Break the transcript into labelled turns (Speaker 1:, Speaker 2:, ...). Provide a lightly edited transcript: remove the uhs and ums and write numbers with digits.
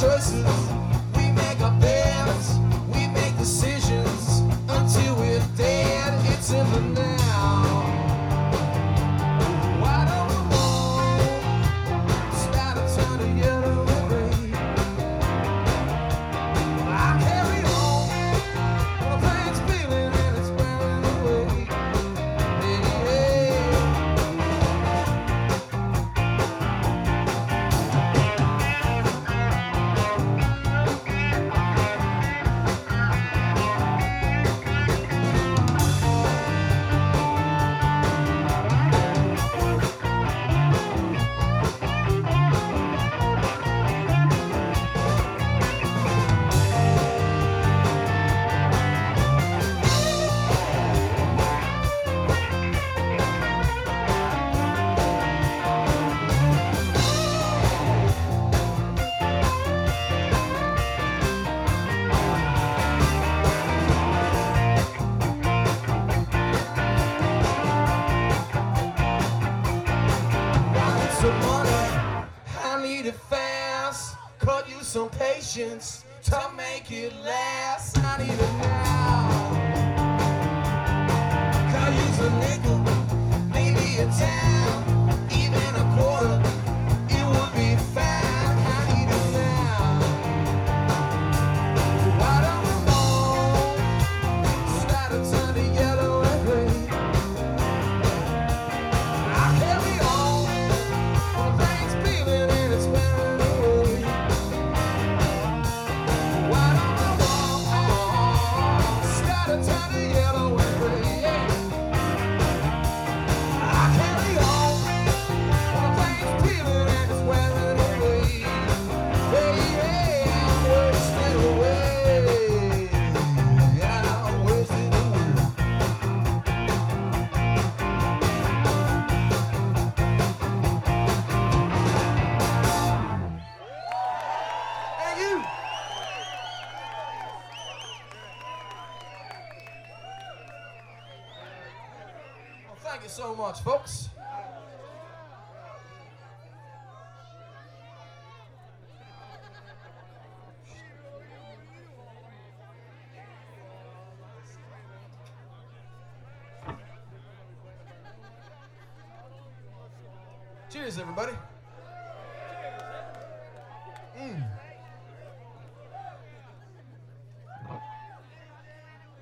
Speaker 1: choices, we make our beds, we make decisions until we're dead. It's in the now. Why don't we move? Start to turn to yellow and gray. I carry on when the pain's feeling and it's wearing away. Yeah, yeah. Some money, I need it fast. Cut you some patience to make it last. I need it now. Could use a nickel, maybe a dime, even a quarter. It would be fine. I need it now. Why don't we move? Start to turn to yellow and gray. I carry on. Things feeling and it's wearing away. Why don't I walk? Start to turn to yellow and gray. I carry on. Things feeling and it's wearing away. Hey, I'm wasting away. Yeah, I'm wasting away. Thank you. Well, thank you so much, folks. Cheers, everybody.